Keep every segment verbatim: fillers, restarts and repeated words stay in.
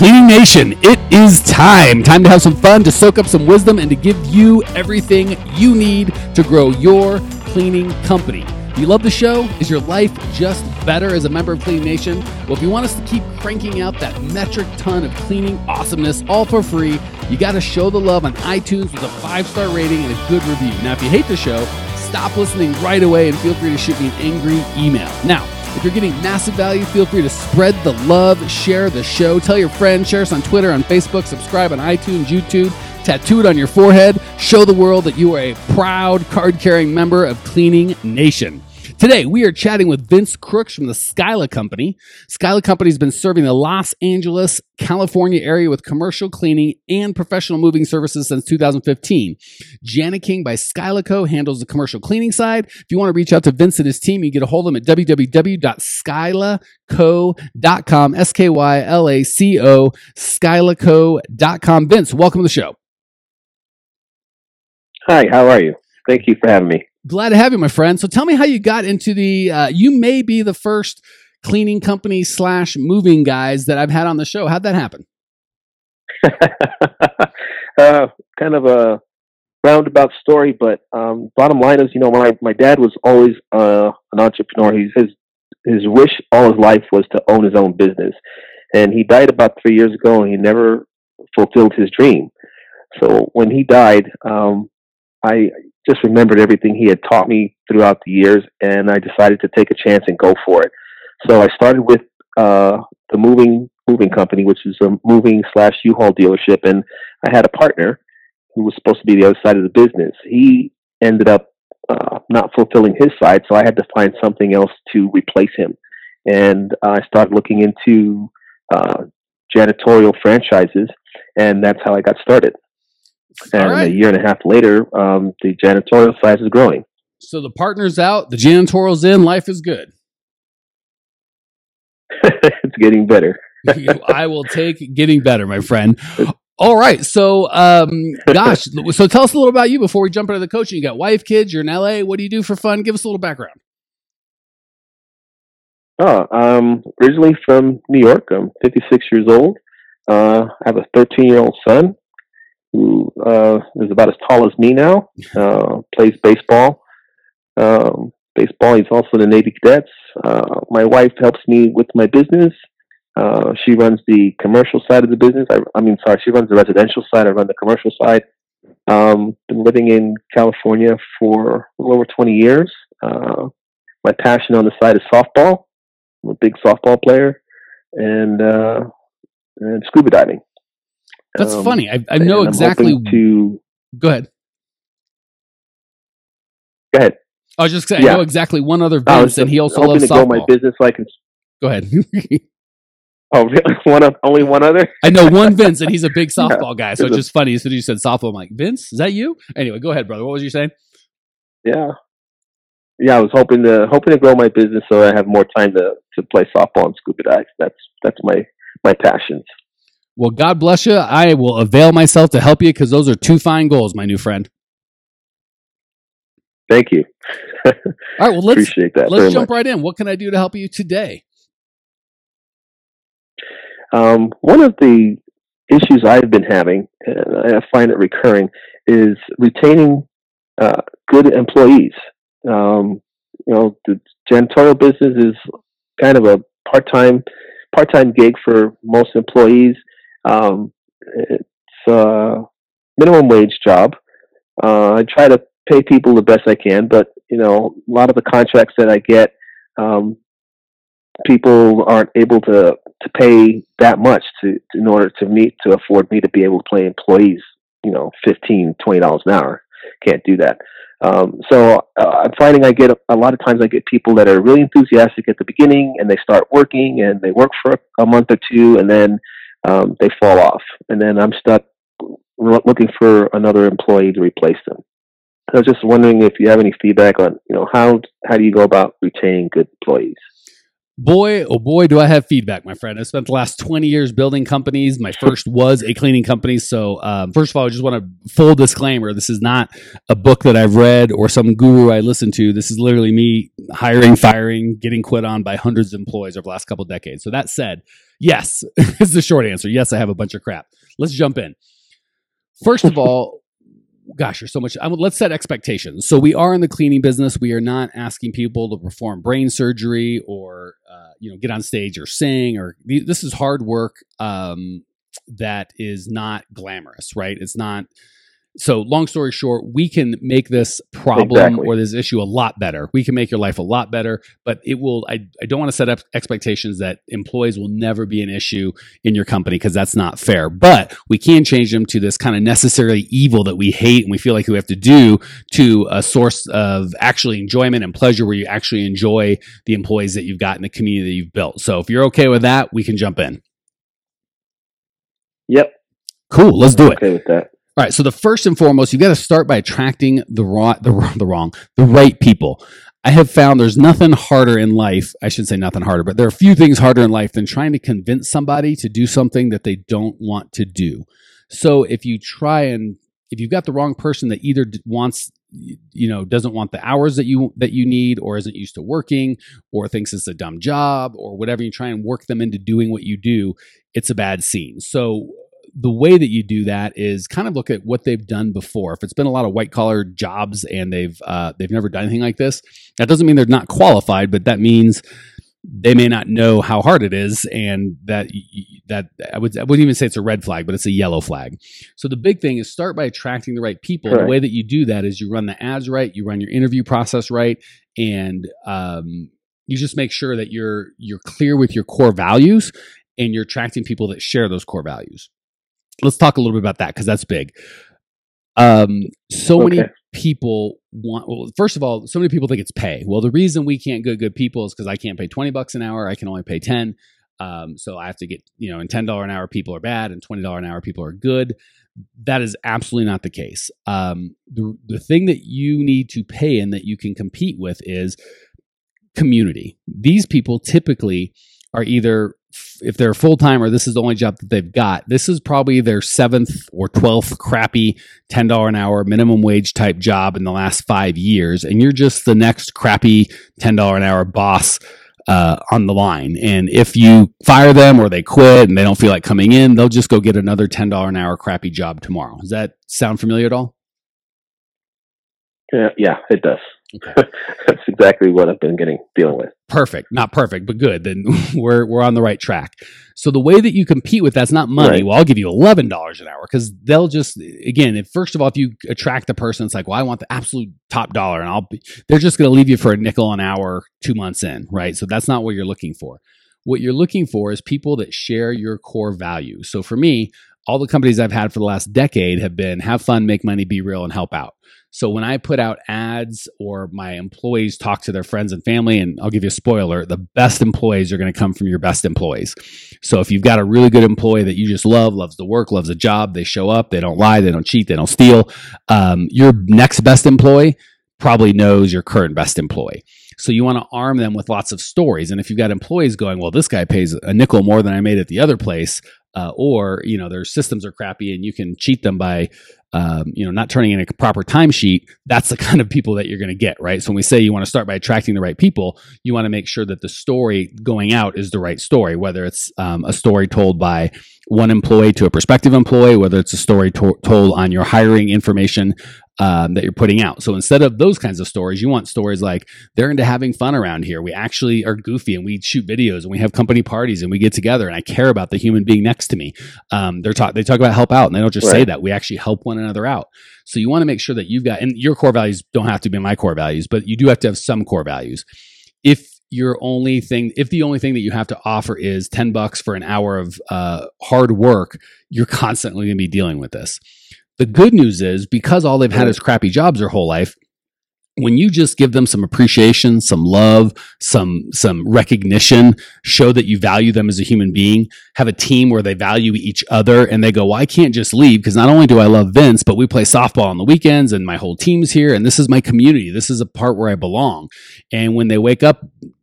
Cleaning Nation, it is time. Time to have some fun, to soak up some wisdom, and to give you everything you need to grow your cleaning company. Do you love the show? Is your life just better as a member of Cleaning Nation? Well, if you want us to keep cranking out that metric ton of cleaning awesomeness all for free, you got to show the love on iTunes with a five-star rating and a good review. Now, if you hate the show, stop listening right away and feel free to shoot me an angry email. Now, if you're getting massive value, feel free to spread the love, share the show, tell your friends, share us on Twitter, on Facebook, subscribe on iTunes, YouTube, tattoo it on your forehead, show the world that you are a proud card-carrying member of Cleaning Nation. Today, we are chatting with Vince Crooks from the Skyla Company. Skyla Company has been serving the Los Angeles, California area with commercial cleaning and professional moving services since two thousand fifteen. Janet King by Skyla Co. handles the commercial cleaning side. If you want to reach out to Vince and his team, you can get a hold of them at w w w dot skyla co dot com, S K Y L A C O, skyla co dot com. Vince, welcome to the show. Hi, how are you? Thank you for having me. Glad to have you, my friend. So tell me how you got into the, uh, you may be the first cleaning company slash moving guys that I've had on the show. How'd that happen? uh, kind of a roundabout story, but um, bottom line is, you know, my, my dad was always uh, an entrepreneur. He's, his, his wish all his life was to own his own business. And he died about three years ago, and he never fulfilled his dream. So when he died, um, I just remembered everything he had taught me throughout the years, and I decided to take a chance and go for it. So I started with uh, the moving moving company, which is a moving slash U-Haul dealership, and I had a partner who was supposed to be the other side of the business. He ended up uh, not fulfilling his side, so I had to find something else to replace him. And uh, I started looking into uh, janitorial franchises, and that's how I got started. And right. A year and a half later, um, the janitorial size is growing. So the partner's out, the janitorial's in, life is good. It's getting better. I will take getting better, my friend. All right. So, um, gosh, so tell us a little about you before we jump into the coaching. You got wife, kids, you're in L A. What do you do for fun? Give us a little background. Oh, um, originally from New York. I'm fifty-six years old. Uh, I have a thirteen-year-old son who uh, is about as tall as me now, uh, plays baseball. Um, baseball, he's also in the Navy Cadets. Uh, my wife helps me with my business. Uh, she runs the commercial side of the business. I, I mean, sorry, she runs the residential side. I run the commercial side. Um, been living in California for a little over twenty years. Uh, my passion on the side is softball. I'm a big softball player, and uh, and scuba diving. That's um, funny. I, I know exactly. To go ahead. Go ahead. I was just saying, yeah. I know exactly one other Vince, and he also hoping loves to softball. Grow my business so I can. Go ahead. Oh, really? One of, only one other? I know one Vince, and he's a big softball yeah, guy. So it's just funny. So you said softball. I'm like, Vince, is that you? Anyway, go ahead, brother. What was you saying? Yeah. Yeah, I was hoping to hoping to grow my business so I have more time to, to play softball and scuba dive. That's that's my my passions. Well, God bless you. I will avail myself to help you because those are two fine goals, my new friend. Thank you. All right, well, let's, Appreciate that let's jump much. right in. What can I do to help you today? Um, one of the issues I've been having, and I find it recurring, is retaining uh, good employees. Um, you know, the janitorial business is kind of a part-time part-time gig for most employees. Um, it's a minimum wage job. Uh, I try to pay people the best I can, but you know, a lot of the contracts that I get, um, people aren't able to, to pay that much to, in order to meet, to afford me to be able to pay employees, you know, fifteen, twenty dollars an hour. Can't do that. Um, so uh, I'm finding I get, a, a lot of times I get people that are really enthusiastic at the beginning and they start working and they work for a, a month or two and then um, they fall off. And then I'm stuck looking for another employee to replace them. I was just wondering if you have any feedback on, you know, how how do you go about retaining good employees? Boy, oh boy, do I have feedback, my friend. I spent the last twenty years building companies. My first was a cleaning company. So, um, first of all, I just want to full disclaimer. This is not a book that I've read or some guru I listened to. This is literally me hiring, firing, getting quit on by hundreds of employees over the last couple of decades. So that said, yes, is the short answer. Yes, I have a bunch of crap. Let's jump in. First of all, gosh, there's so much. I mean, let's set expectations. So we are in the cleaning business. We are not asking people to perform brain surgery or, uh, you know, get on stage or sing. Or this is hard work um, that is not glamorous, right? It's not. So long story short, we can make this problem Exactly. or this issue a lot better. We can make your life a lot better, but it will, I, I don't want to set up expectations that employees will never be an issue in your company because that's not fair. But we can change them to this kind of necessary evil that we hate and we feel like we have to do to a source of actually enjoyment and pleasure where you actually enjoy the employees that you've got in the community that you've built. So if you're okay with that, we can jump in. Yep. Cool. Let's do it. Okay with that. All right. So the first and foremost, you've got to start by attracting the wrong, the, the wrong, the right people. I have found there's nothing harder in life. I should say nothing harder, but there are a few things harder in life than trying to convince somebody to do something that they don't want to do. So if you try and if you've got the wrong person that either wants, you know, doesn't want the hours that you that you need, or isn't used to working, or thinks it's a dumb job, or whatever, you try and work them into doing what you do, it's a bad scene. So the way that you do that is kind of look at what they've done before. If it's been a lot of white collar jobs and they've uh, they've never done anything like this, that doesn't mean they're not qualified, but that means they may not know how hard it is, and that that I would I wouldn't even say it's a red flag, but it's a yellow flag. So the big thing is start by attracting the right people. Right. The way that you do that is you run the ads right, you run your interview process right, and um, you just make sure that you're you're clear with your core values and you're attracting people that share those core values. Let's talk a little bit about that because that's big. Um, so Okay. many people want, well, first of all, so many people think it's pay. Well, the reason we can't get good people is because I can't pay twenty bucks an hour. I can only pay ten. Um, so I have to get, you know, and ten dollars an hour people are bad and twenty dollars an hour people are good. That is absolutely not the case. Um, the, the thing that you need to pay and that you can compete with is community. These people typically are either, if they're full-time or this is the only job that they've got, this is probably their seventh or twelfth crappy ten dollars an hour minimum wage type job in the last five years. And you're just the next crappy ten dollars an hour boss uh, on the line. And if you fire them or they quit and they don't feel like coming in, they'll just go get another ten dollars an hour crappy job tomorrow. Does that sound familiar at all? Yeah, yeah, it does. Okay. That's exactly what I've been getting dealing with. Perfect. Not perfect, but good. Then we're we're on the right track. So the way that you compete with that's not money. Right. Well, I'll give you eleven dollars an hour because they'll just, again, if first of all, if you attract the person, it's like, well, I want the absolute top dollar, and I'll be, they're just going to leave you for a nickel an hour two months in, right? So that's not what you're looking for. What you're looking for is people that share your core values. So for me, all the companies I've had for the last decade have been have fun, make money, be real, and help out. So when I put out ads or my employees talk to their friends and family, and I'll give you a spoiler, the best employees are going to come from your best employees. So if you've got a really good employee that you just love, loves the work, loves the job, they show up, they don't lie, they don't cheat, they don't steal, um, your next best employee probably knows your current best employee. So you want to arm them with lots of stories. And if you've got employees going, well, this guy pays a nickel more than I made at the other place, uh, or, you know, their systems are crappy and you can cheat them by, um, you know, not turning in a proper timesheet, that's the kind of people that you're going to get, right? So when we say you want to start by attracting the right people, you want to make sure that the story going out is the right story, whether it's um, a story told by one employee to a prospective employee, whether it's a story to- told on your hiring information um, that you're putting out. So instead of those kinds of stories, you want stories like, they're into having fun around here. We actually are goofy and we shoot videos and we have company parties and we get together and I care about the human being next to me. Um, they're talk, they talk about help out and they don't just Right. say that. We actually help one another out. So you want to make sure that you've got, and your core values don't have to be my core values, but you do have to have some core values. If your only thing, if the only thing that you have to offer is ten bucks for an hour of uh, hard work, you're constantly going to be dealing with this. The good news is because all they've had is crappy jobs their whole life, when you just give them some appreciation, some love, some some recognition, show that you value them as a human being, have a team where they value each other and they go, well, I can't just leave because not only do I love Vince, but we play softball on the weekends and my whole team's here and this is my community. This is a part where I belong. And when they wake up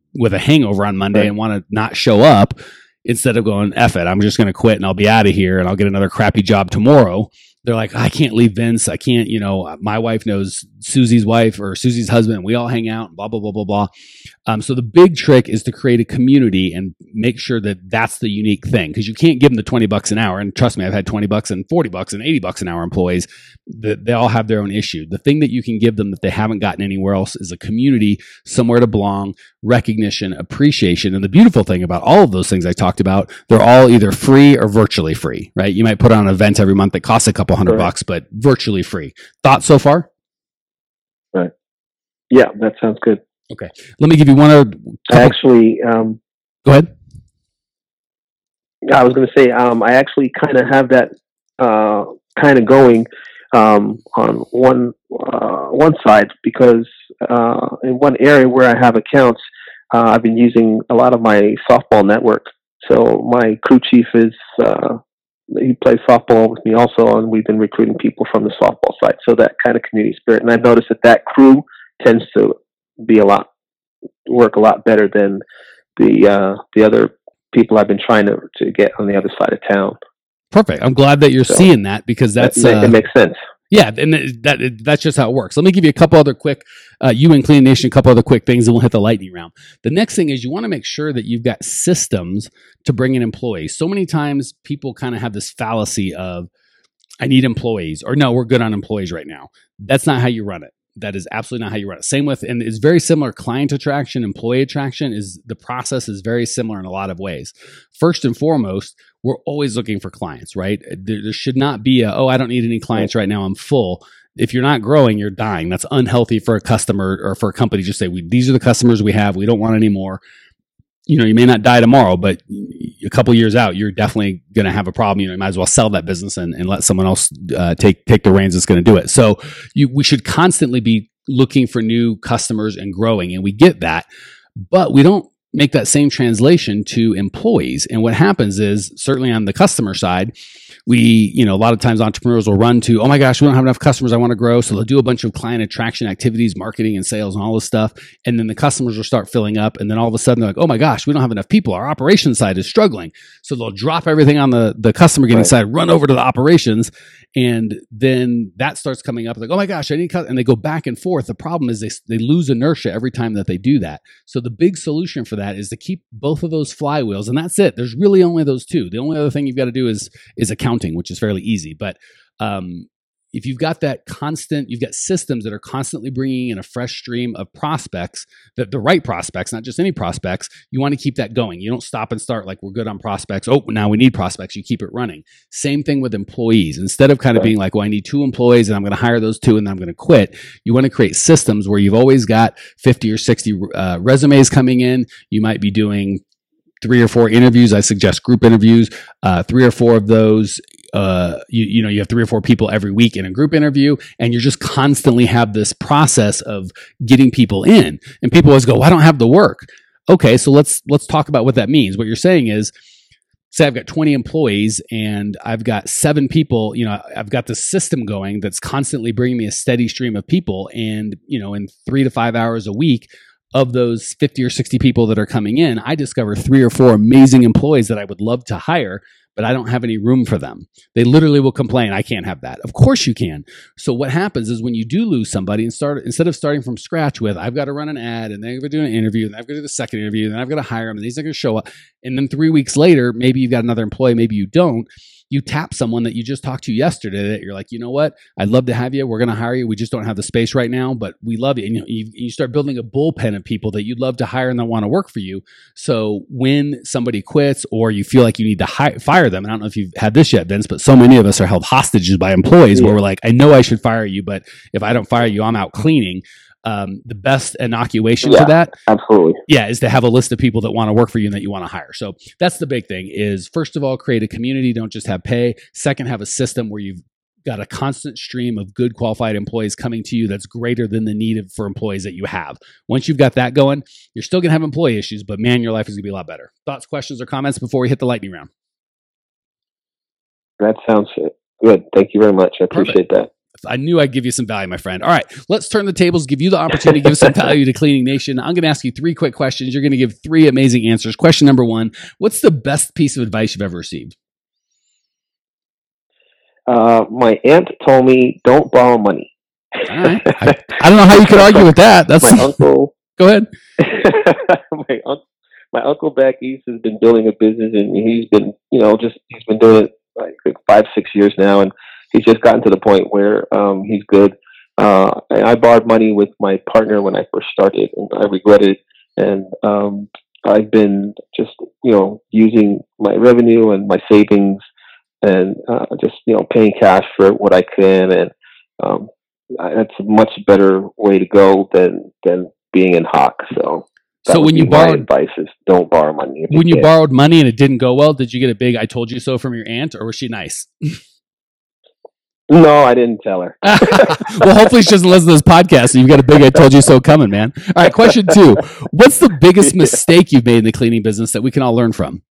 with a hangover on Monday right. and want to not show up instead of going, F it, I'm just going to quit and I'll be out of here and I'll get another crappy job tomorrow. They're like, I can't leave Vince. I can't, you know, my wife knows Susie's wife or Susie's husband. We all hang out, blah, blah, blah, blah, blah. Um, so the big trick is to create a community and make sure that that's the unique thing, because you can't give them the twenty bucks an hour. And trust me, I've had twenty bucks and forty bucks and eighty bucks an hour employees that they all have their own issue. The thing that you can give them that they haven't gotten anywhere else is a community, somewhere to belong, recognition, appreciation. And the beautiful thing about all of those things I talked about, they're all either free or virtually free, right? You might put on an event every month that costs a couple hundred right. bucks, but virtually free. Thoughts so far? Right. Yeah, that sounds good. Okay. Let me give you one other. I actually, um, go ahead. I was going to say, um, I actually kind of have that uh, kind of going um, on one uh, one side, because uh, in one area where I have accounts, uh, I've been using a lot of my softball network. So my crew chief is uh, he plays softball with me also, and we've been recruiting people from the softball side. So that kind of community spirit, and I've noticed that that crew tends to be a lot work a lot better than the uh, the other people I've been trying to to get on the other side of town. Perfect. I'm glad that you're so, seeing that, because that's that, uh, it makes sense. Yeah, and that that's just how it works. Let me give you a couple other quick, uh, you and Clean Nation, a couple other quick things, and we'll hit the lightning round. The next thing is you want to make sure that you've got systems to bring in employees. So many times people kind of have this fallacy of, I need employees, or no, we're good on employees right now. That's not how you run it. That is absolutely not how you run it. Same with, and it's very similar, client attraction, employee attraction is, the process is very similar in a lot of ways. First and foremost, we're always looking for clients, right? There, there should not be a, oh, I don't need any clients right now, I'm full. If you're not growing, you're dying. That's unhealthy for a customer or for a company. Just say, we, these are the customers we have. We don't want any more. You know, you may not die tomorrow, but a couple years out, you're definitely going to have a problem. You know, you might as well sell that business and, and let someone else uh, take take the reins that's going to do it. So you, we should constantly be looking for new customers and growing, and we get that, but we don't make that same translation to employees. And what happens is, certainly on the customer side, we, you know, a lot of times entrepreneurs will run to, oh my gosh, we don't have enough customers, I want to grow. So they'll do a bunch of client attraction activities, marketing and sales and all this stuff. And then the customers will start filling up. And then all of a sudden they're like, oh my gosh, we don't have enough people. Our operations side is struggling. So they'll drop everything on the, the customer getting right. side, run over to the operations. And then that starts coming up like, oh my gosh, I need, cu-, and they go back and forth. The problem is they, they lose inertia every time that they do that. So the big solution for that is to keep both of those flywheels. And that's it. There's really only those two. The only other thing you've got to do is, is accounting, which is fairly easy. But um, if you've got that constant, you've got systems that are constantly bringing in a fresh stream of prospects, that the right prospects, not just any prospects, you want to keep that going. You don't stop and start like, we're good on prospects. Oh, now we need prospects. You keep it running. Same thing with employees. Instead of kind of being like, well, I need two employees and I'm going to hire those two and then I'm going to quit. You want to create systems where you've always got fifty or sixty uh, resumes coming in. You might be doing three or four interviews. I suggest group interviews, uh, three or four of those. Uh, you, you know, you have three or four people every week in a group interview, and you just constantly have this process of getting people in. And people always go, well, I don't have the work. Okay. So let's, let's talk about what that means. What you're saying is, say I've got twenty employees and I've got seven people, you know, I've got this system going that's constantly bringing me a steady stream of people. And, you know, in three to five hours a week, of those fifty or sixty people that are coming in, I discover three or four amazing employees that I would love to hire, but I don't have any room for them. They literally will complain, I can't have that. Of course you can. So what happens is when you do lose somebody, and start instead of starting from scratch with, I've got to run an ad, and then I've got to do an interview, and I've got to do the second interview, and then I've got to hire them, and these are going to show up. And then three weeks later, maybe you've got another employee, maybe you don't. You tap someone that you just talked to yesterday that you're like, you know what? I'd love to have you. We're going to hire you. We just don't have the space right now, but we love you. And you know, you, you start building a bullpen of people that you'd love to hire and that want to work for you. So when somebody quits or you feel like you need to hi- fire them, and I don't know if you've had this yet, Vince, but so many of us are held hostages by employees yeah. where we're like, I know I should fire you, but if I don't fire you, I'm out cleaning. Um, the best inoculation yeah, for that, absolutely, yeah, is to have a list of people that want to work for you and that you want to hire. So that's the big thing is, first of all, create a community. Don't just have pay. Second, have a system where you've got a constant stream of good qualified employees coming to you that's greater than the need for employees that you have. Once you've got that going, you're still going to have employee issues, but man, your life is going to be a lot better. Thoughts, questions, or comments before we hit the lightning round? That sounds good. Thank you very much. I appreciate Perfect. that. I knew I'd give you some value, my friend. All right, let's turn the tables, give you the opportunity to give some value to Cleaning Nation. I'm going to ask you three quick questions. You're going to give three amazing answers. Question number one, what's the best piece of advice you've ever received? Uh, my aunt told me, don't borrow money. All right. I, I don't know how you could argue with that. That's my uncle. Go ahead. my, un- my uncle back east has been building a business, and he's been, you know, just, he's been doing it like five, six years now, and he's just gotten to the point where um, he's good. Uh, I borrowed money with my partner when I first started, and I regret it. And um, I've been just, you know, using my revenue and my savings, and uh, just, you know, paying cash for what I can. And um, that's a much better way to go than than being in Hawk. So, so when you borrowed, my advice is don't borrow money. When you, you borrowed money and it didn't go well, did you get a big "I told you so" from your aunt, or was she nice? No, I didn't tell her. Well, hopefully she doesn't listen to this podcast, so you've got a big "I told you so" coming, man. All right, question two: what's the biggest mistake you've made in the cleaning business that we can all learn from?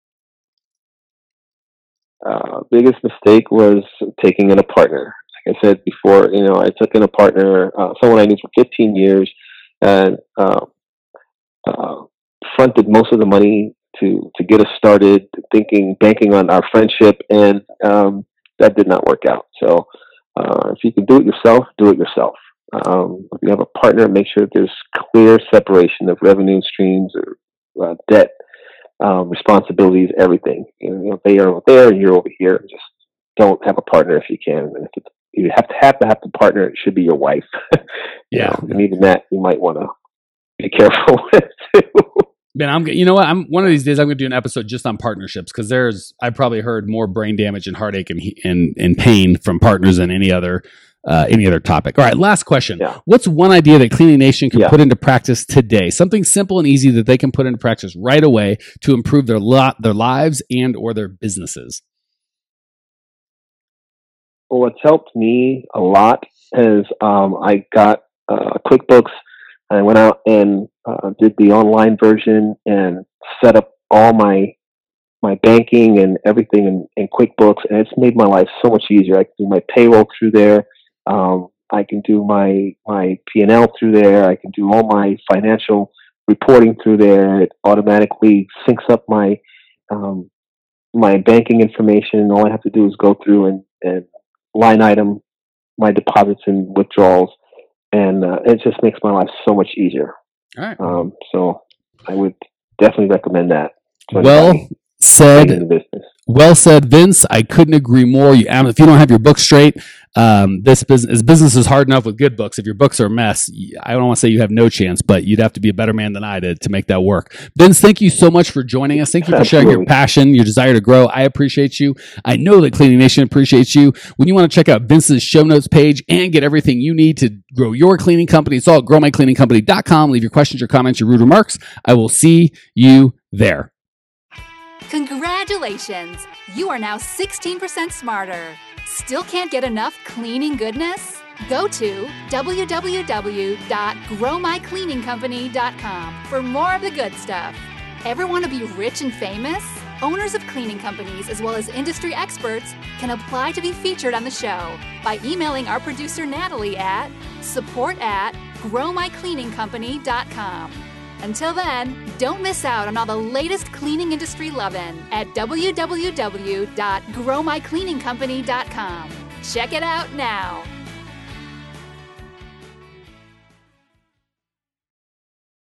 Uh, biggest mistake was taking in a partner. Like I said before, you know, I took in a partner, uh, someone I knew for fifteen years, and uh, uh, fronted most of the money to, to get us started, thinking, banking on our friendship, and um, that did not work out. So uh, if you can do it yourself, do it yourself. Um, if you have a partner, make sure that there's clear separation of revenue streams or uh, debt. Um, responsibilities, everything. You know, they are over there, and you're over here. Just don't have a partner if you can. And if it's, you have to have to have the partner, it should be your wife. Yeah, know? And even that you might want to be careful with too. Man, I'm. You know what? I'm one of these days. I'm going to do an episode just on partnerships, because there's. I've probably heard more brain damage and heartache and and, and pain from partners than any other. Uh, any other topic. All right, last question. Yeah. What's one idea that Cleaning Nation can yeah. put into practice today? Something simple and easy that they can put into practice right away to improve their lot, their lives and or their businesses. Well, what's helped me a lot is um, I got uh, QuickBooks. I went out and uh, did the online version and set up all my my banking and everything in, in QuickBooks, and it's made my life so much easier. I can do my payroll through there. Um, I can do my my P and L through there. I can do all my financial reporting through there. It automatically syncs up my um, my banking information. All I have to do is go through and, and line item my deposits and withdrawals, and uh, it just makes my life so much easier. All right. Um, so I would definitely recommend that. Well said. Well said, Vince. I couldn't agree more. You, if you don't have your books straight, um, this business, business is hard enough with good books. If your books are a mess, I don't want to say you have no chance, but you'd have to be a better man than I did to make that work. Vince, thank you so much for joining us. Thank you for sharing your passion, your desire to grow. I appreciate you. I know that Cleaning Nation appreciates you. When you want to check out Vince's show notes page and get everything you need to grow your cleaning company, it's all at grow my cleaning company dot com. Leave your questions, your comments, your rude remarks. I will see you there. Congratulations! You are now sixteen percent smarter. Still can't get enough cleaning goodness? Go to w w w dot grow my cleaning company dot com for more of the good stuff. Ever want to be rich and famous? Owners of cleaning companies, as well as industry experts, can apply to be featured on the show by emailing our producer Natalie at support at grow my cleaning company dot com. Until then, don't miss out on all the latest cleaning industry lovin' at w w w dot grow my cleaning company dot com. Check it out now.